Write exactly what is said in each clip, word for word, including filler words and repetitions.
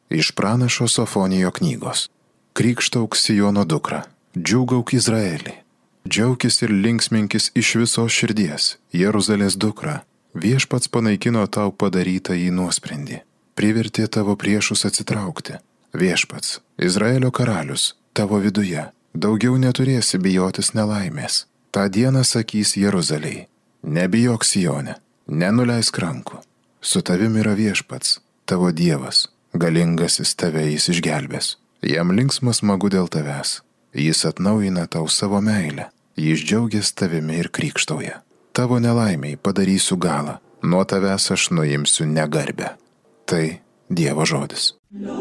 Iš pranašo Sofonijo knygos. Krikštauk Siono dukra, džiūgauk Izraelį. Džiaukis ir linksminkis iš visos širdies, Jeruzalės dukra. Viešpats panaikino tau padarytą į nuosprendį. Privertė tavo priešus atsitraukti. Viešpats, Izraelio karalius, tavo viduje. Daugiau neturėsi bijotis nelaimės. Ta diena sakys Jeruzalei. Nebijok Sione, nenuleisk rankų. Su tavim yra Viešpats, tavo Dievas. Galingasis tave jis išgelbės. Jam linksma smagu dėl tavęs. Jis atnaujina tau savo meilę. Jis džiaugiasi tavimi ir krikštauja. Tavo nelaimiai padarysiu galą. Nuo tavęs aš nuimsiu negarbę. Tai Dievo žodis.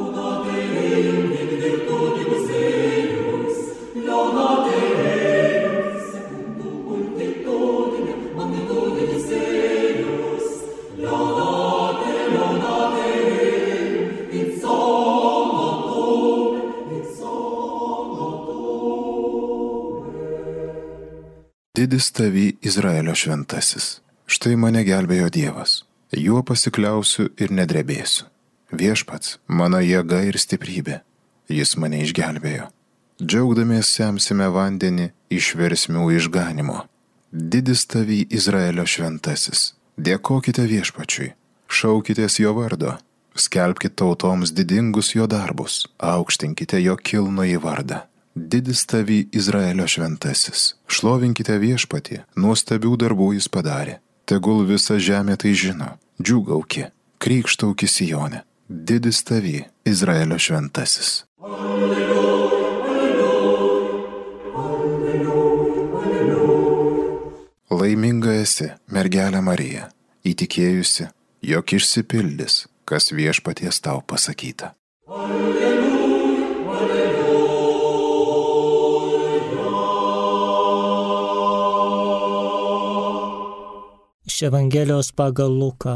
Didis tavy Izraelio šventasis. Štai mane gelbėjo Dievas. Juo pasikliausiu ir nedrebėsiu. Viešpats, mano jėga ir stiprybė. Jis mane išgelbėjo. Džiaugdamiesi semsime vandenį iš versmių išganimo. Didis tavy Izraelio šventasis. Dėkokite Viešpačiui. Šaukitės jo vardo. Skelbkite tautoms didingus jo darbus. Aukštinkite jo kilnųjį vardą. Didis tavy Izraelio šventasis. Šlovinkite Viešpatį, nuostabių darbų jis padarė. Tegul visa žemė tai žino. Džiūgauki, krikštauki Sione. Didis tavy Izraelio šventasis. Laiminga esi, mergelė Marija, įtikėjusi, jog išsipildys, kas Viešpaties tau pasakyta. Iš Evangelijos pagal Luką.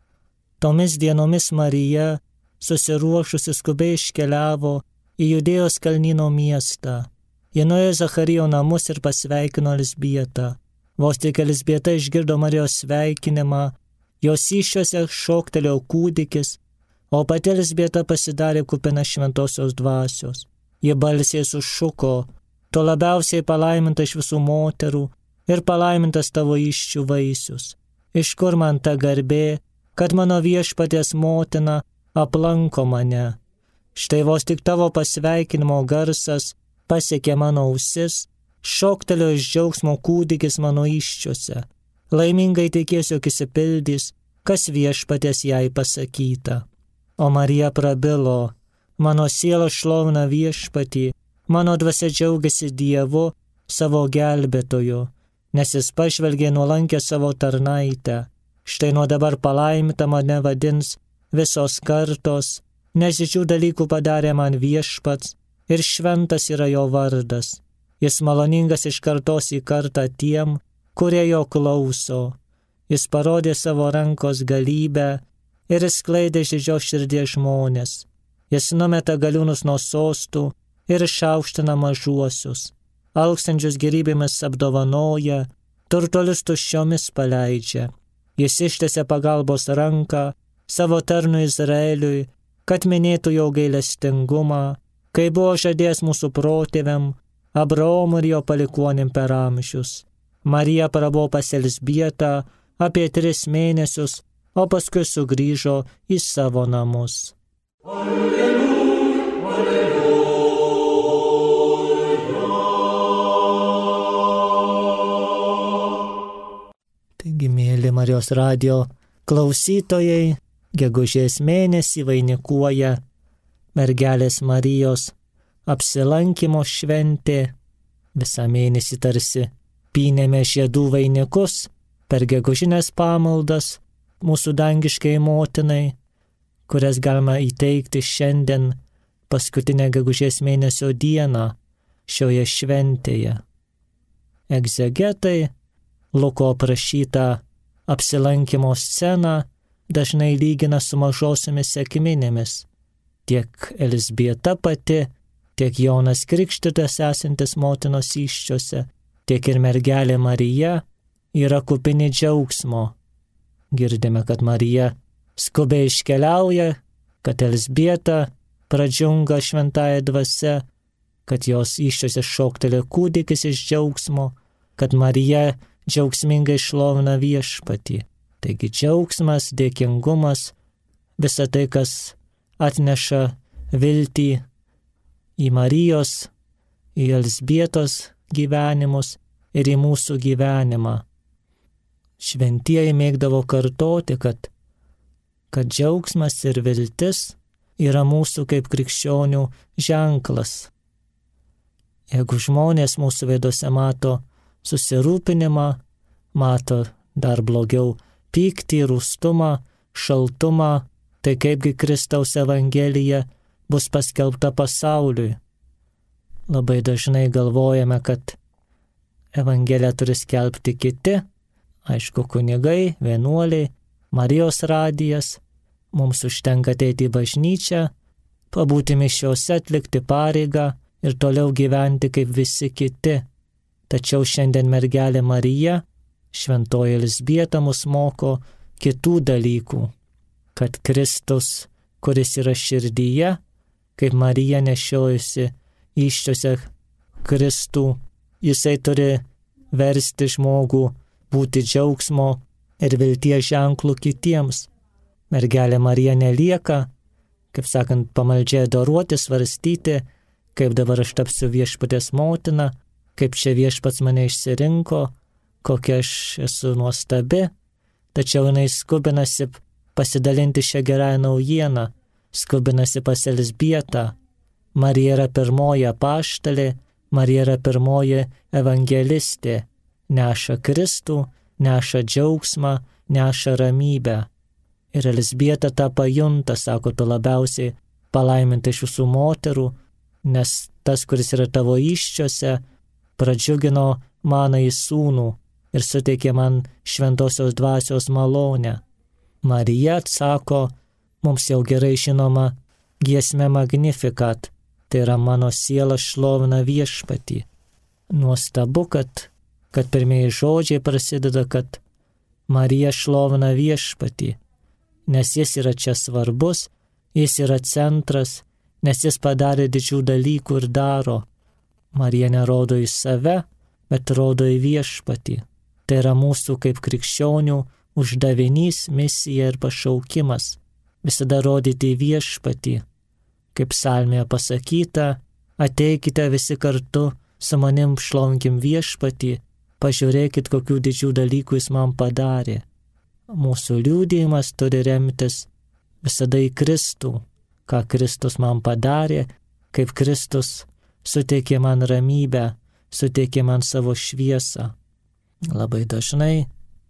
Tomis dienomis Marija, susiruošusi skubiai iškeliavo į Judėjos kalnyno miestą. Ji nuėjo Zacharijo namus ir pasveikino Elzbietą. Vos tik Elzbieta išgirdo Marijos sveikinimą, jos įsčiose šoktelėjo kūdikis, o pati Elzbieta pasidarė kupina šventosios dvasios. Ji balsiai sušuko, tu labiausiai palaiminta iš visų moterų ir palaimintas tavo įsčių vaisius. Iš kur man ta garbė, kad mano Viešpaties motina aplanko mane? Štai vos tik tavo pasveikinimo garsas pasiekė mano ausis, šoktelėjo iš džiaugsmo kūdikis mano įsčiuose. Laimingai tikėsiu, jog išsipildys, kas Viešpaties jai pasakyta. O Marija prabilo, mano siela šlovina Viešpatį, mano dvasia džiaugiasi Dievu, savo gelbėtoju, nes jis pažvelgė nuolankę savo tarnaitę. Štai nuo dabar palaiminta mane vadins visos kartos, nes didžių dalykų padarė man Viešpats ir šventas yra jo vardas. Jis maloningas iš kartos į kartą tiem, kurie jo klauso. Jis parodė savo rankos galybę ir išskleidė išdidžios širdies žmonės. Jis numeta galiūnus nuo sostų ir išaukština mažuosius. Alkstančius gerybėmis apdovanoja, turtuolius tuščiomis paleidžia. Jis ištiesia pagalbos ranką savo tarnui Izraeliui, kad minėtų jo gailestingumą, kai buvo žadėjęs mūsų protėviam, Abraomui ir jo palikuonim per amžius. Marija prabuvo pas Elzbietą apie tris mėnesius, o paskui sugrįžo į savo namus. Alleluja, alleluja. Taigi, mėly Marijos radijo klausytojai, gegužės mėnesį vainikuoja mergelės Marijos apsilankymo šventė. Visą mėnesį tarsi pynėme žiedų vainikus per gegužinės pamaldas mūsų dangiškai motinai, kurias galima įteikti šiandien paskutinę gegužės mėnesio dieną šioje šventėje. Egzegetai Luko aprašytą apsilankymo sceną dažnai lygina su mažosiomis sekminėmis. Tiek Elzbieta pati, tiek Jonas Krikštytojas esantis motinos įsčiuose, tiek ir mergelė Marija yra kupini džiaugsmo. Girdime, kad Marija skubiai iškeliauja, kad Elzbieta pradžiunga šventąja dvasia, kad jos įsčiose šoktelė kūdikis iš džiaugsmo, kad Marija džiaugsmingai šlovina viešpatį. Taigi džiaugsmas, dėkingumas, visa tai, kas atneša viltį į Marijos, į Elzbietos gyvenimus ir į mūsų gyvenimą. Šventieji mėgdavo kartoti, kad, kad džiaugsmas ir viltis yra mūsų kaip krikščionių ženklas. Jeigu žmonės mūsų veiduose mato susirūpinimą, mato dar blogiau pyktį, rūstumą, šaltumą, tai kaipgi Kristaus evangelija bus paskelbta pasauliui. Labai dažnai galvojame, kad evangeliją turi skelbti kiti, aišku, kunigai, vienuoliai, Marijos radijas, mums užtenka ateiti į bažnyčią, pabūti mišiose, atlikti pareigą ir toliau gyventi kaip visi kiti. Tačiau šiandien mergelė Marija, šventoji Elzbieta mus moko kitų dalykų, kad Kristus, kuris yra širdyje, kaip Marija nešiojusi įsčiose Kristų, jisai turi versti žmogų būti džiaugsmo ir vilties ženklų kitiems. Mergelė Marija nelieka, kaip sakant, pamaldžiai adoruoti, svarstyti, kaip dabar aš tapsiu viešpaties motina, kaip čia viešpats mane išsirinko, kokia aš esu nuostabi, tačiau jinai skubinasi pasidalinti šią gerąją naujieną, skubinasi pas Elzbietą. Marija yra pirmoji apaštalė, Marija yra pirmoji evangelistė, neša Kristų, neša džiaugsmą, neša ramybę. Ir Elzbieta tą pajunta, sako, tu labiausiai palaiminta iš visų moterų, nes tas, kuris yra tavo įsčiose, pradžiugino manąjį sūnų ir suteikė man šventosios dvasios malonę. Marija atsako, mums jau gerai žinoma giesmė Magnificat, tai yra mano siela šlovina viešpatį. Nuostabu, kad, kad pirmieji žodžiai prasideda, kad Marija šlovina viešpatį, nes jis yra čia svarbus, jis yra centras, nes jis padarė didžių dalykų ir daro. Marija nerodo į save, bet rodo į viešpatį. Tai yra mūsų kaip krikščionių uždavinys, misija ir pašaukimas. Visada rodyti į viešpatį. Kaip psalmėje pasakyta, ateikite visi kartu, su manim šlovinkim viešpatį, pažiūrėkit, kokių didžių dalykų jis man padarė. Mūsų liudijimas turi remtis visada į Kristų, ką Kristus man padarė, kaip Kristus suteikė man ramybę, suteikė man savo šviesą. Labai dažnai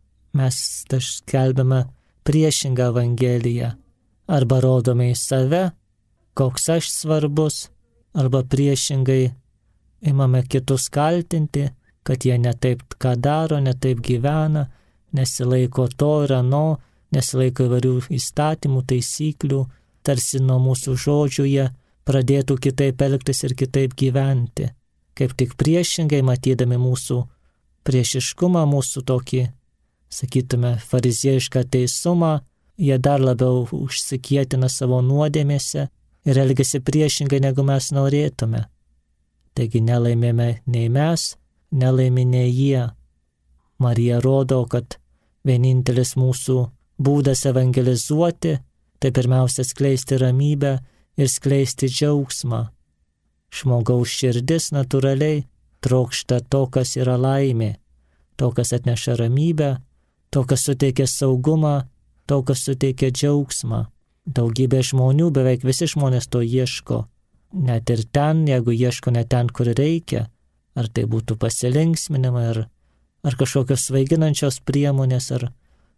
mes skelbiame priešingą evangeliją, arba rodome į save, koks aš svarbus, arba priešingai imame kitus kaltinti, kad jie netaip ką daro, netaip gyvena, nesilaiko to ir ano, nesilaiko įvairių įstatymų, taisyklių, tarsi nuo mūsų žodžių jie pradėtų kitaip elgtis ir kitaip gyventi. Kaip tik priešingai, matydami mūsų priešiškumą, mūsų tokį, sakytume, fariziejišką teisumą, jie dar labiau užsikietina savo nuodėmėse ir elgiasi priešingai, negu mes norėtume. Taigi nelaimėme nei mes, nelaimi nei jie. Marija rodo, kad vienintelis mūsų būdas evangelizuoti, tai pirmiausia skleisti ramybę ir skleisti džiaugsmą. Žmogaus širdis natūraliai trokšta to, kas yra laimė, to, kas atneša ramybę, to, kas suteikia saugumą, to, kas suteikia džiaugsmą. Daugybė žmonių, beveik visi žmonės to ieško. Net ir ten, jeigu ieško ne ten, kur reikia, ar tai būtų pasilinksminimai, ar, ar kažkokios svaiginančios priemonės, ar,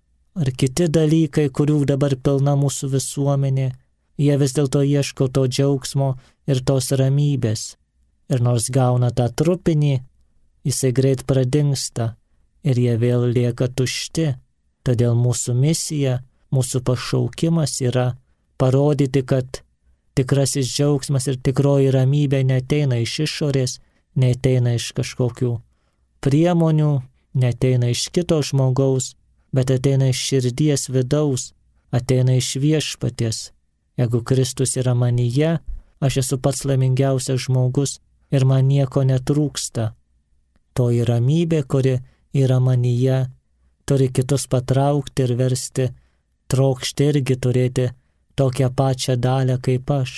ar kiti dalykai, kurių dabar pilna mūsų visuomenė, jie vis dėlto ieško to džiaugsmo ir tos ramybės. Ir nors gauna tą trupinį, jisai greit pradingsta ir jie vėl lieka tušti. Todėl mūsų misija, mūsų pašaukimas yra parodyti, kad tikrasis džiaugsmas ir tikroji ramybė neteina iš išorės, neteina iš kažkokių priemonių, neteina iš kito žmogaus, bet ateina iš širdies vidaus, ateina iš viešpaties. Jeigu Kristus yra manyje, aš esu pats laimingiausias žmogus ir man nieko netrūksta. Toji ramybė, kuri yra manyje, turi kitus patraukti ir versti, trokšti irgi turėti tokią pačią dalią kaip aš.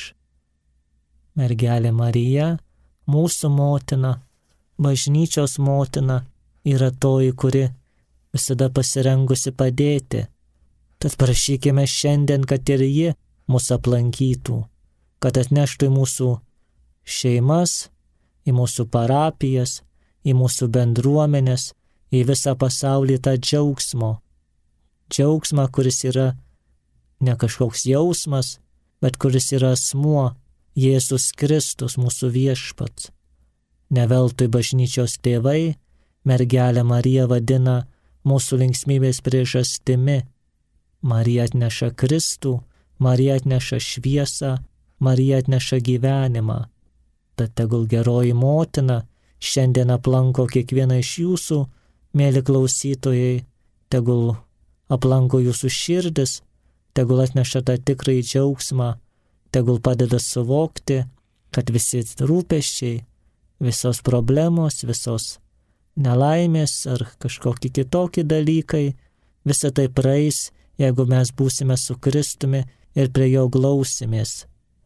Mergelė Marija, mūsų motina, bažnyčios motina, yra toji, kuri visada pasirengusi padėti. Tad prašykime šiandien, kad ir ji mūsų aplankytų, kad atneštų į mūsų šeimas, į mūsų parapijas, į mūsų bendruomenės, į visą pasaulį tą džiaugsmo. Džiaugsmą, kuris yra ne kažkoks jausmas, bet kuris yra asmuo, Jėzus Kristus, mūsų viešpats. Ne veltui bažnyčios tėvai mergelę Mariją vadina mūsų linksmybės priežastimi. Marija atneša Kristų, Marija atneša šviesą, Marija atneša gyvenimą. Tad tegul geroji motina šiandien aplanko kiekvieną iš jūsų, mėly klausytojai, tegul aplanko jūsų širdis, tegul atneša tą tikrąjį džiaugsmą, tegul padeda suvokti, kad visi rūpesčiai, visos problemos, visos nelaimės ar kažkokie kitokie dalykai, visa tai praeis, jeigu mes būsime su Kristumi ir prie jo glausimės.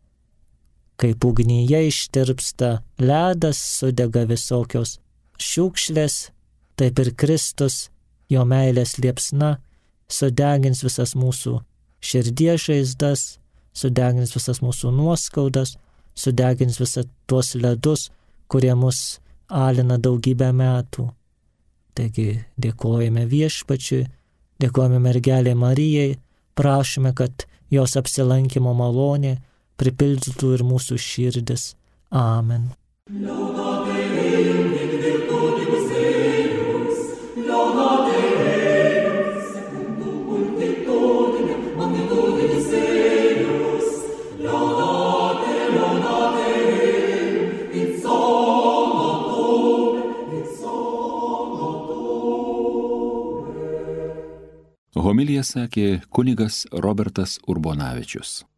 Kaip ugnyje ištirpsta ledas, sudega visokios šiukšlės, taip ir Kristus, jo meilės liepsna, sudegins visas mūsų širdies žaizdas, sudegins visas mūsų nuoskaudas, sudegins visas tuos ledus, kurie mus alina daugybę metų. Taigi dėkojame viešpačiui, dėkojame mergelė Marijai, prašome, kad jos apsilankimo malonė pripildytų ir mūsų širdis. Amen. Homiliją sakė kunigas Robertas Urbonavičius.